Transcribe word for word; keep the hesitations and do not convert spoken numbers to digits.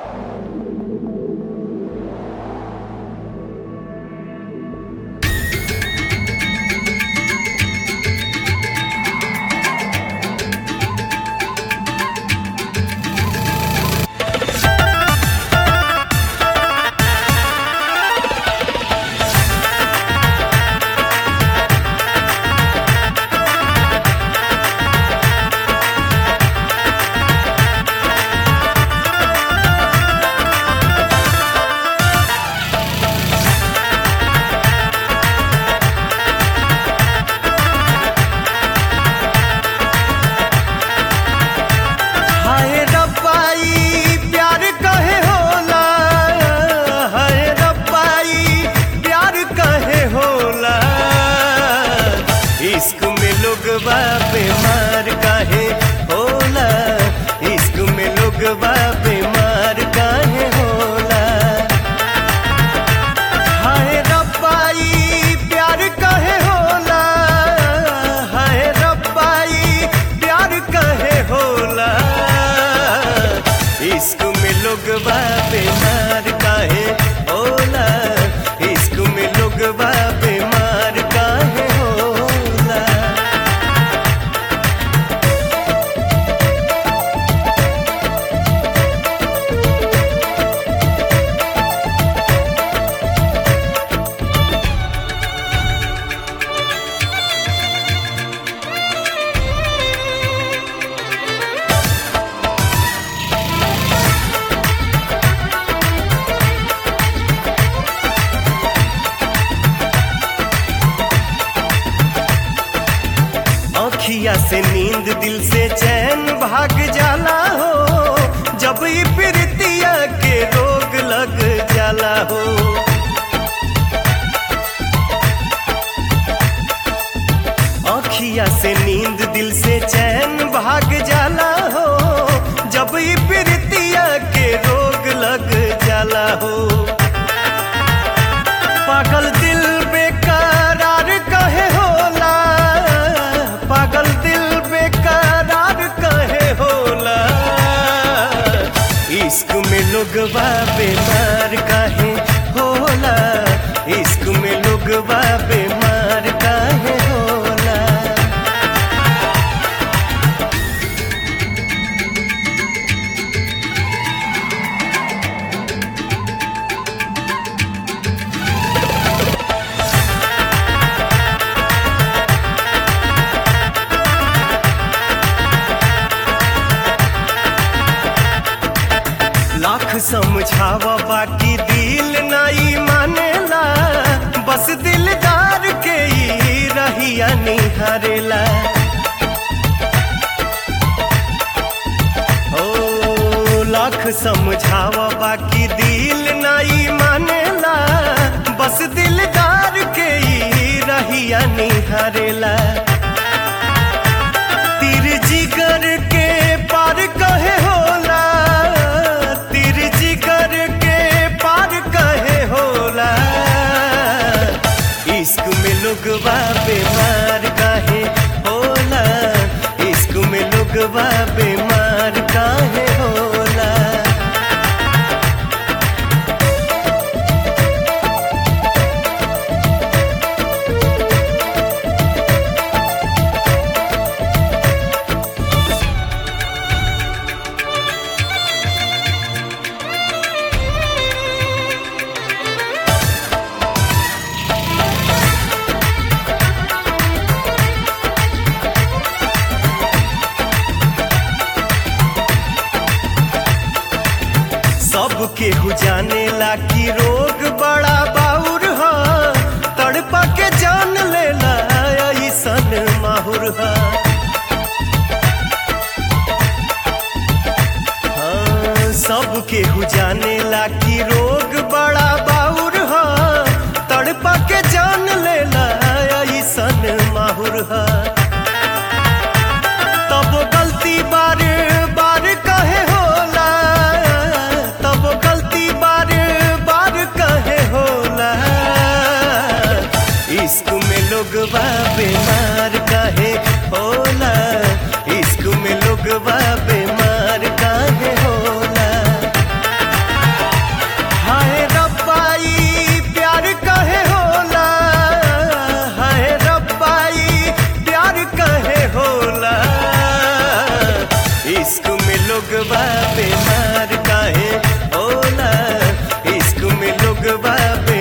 इश्क में लोगवा बीमार काहे होला, इश्क में लोगवा बीमार काहे होला। हाय रब्बाई प्यार काहे होला, हाय रब्बाई प्यार काहे होला। इश्क में लोगवा बीमार काहे होला, इश्क में लोगवा बीमार काहे होला। अखिया से नींद दिल से चैन भाग जाला हो, जब ई प्रीतिया के रोग लग जाला हो। अखिया से नींद दिल से चैन भाग जाला हो, जब ई प्रीतिया के रोग लग जाला हो। पागल दिल बेकरार कहे होला, पागल दिल बेकरार कहे होला। इश्क में लोगवा बीमार काहे होला, इश्क में लोगवा बीमार काहे होला। लाख समझावा बाकी दिल नहीं मानेला, बस दिलदार के ही रहिया निहारेला। ओ लाख समझावा बाकी दिल नहीं मानेला, बस दिलदार के ही रहिया निहारेला। तीर जिगर के पार कहे होला, तीर जिगर के पार कहे होला। इश्क में लोगवा बीमार काहे होला, इश्क में लोगवा बीमार काहे होला। सबके हु जाने ला कि रोग बड़ा बाउर हा, तड़पा के जान लेला ऐसन माहुर हा। हाँ, सबके हु जाने ला कि रोग बड़ा बाउर हा, तड़पा के जान लेला ऐसन माहुर हा। तब गलती बार बार कहे होला, तब गलती बार बार कहे होला। इश्क में लोगवा बीमार काहे होला, इश्क में लोगवा बीमार काहे होला। लोगवा बीमार काहे होला, इश्क में लोगवा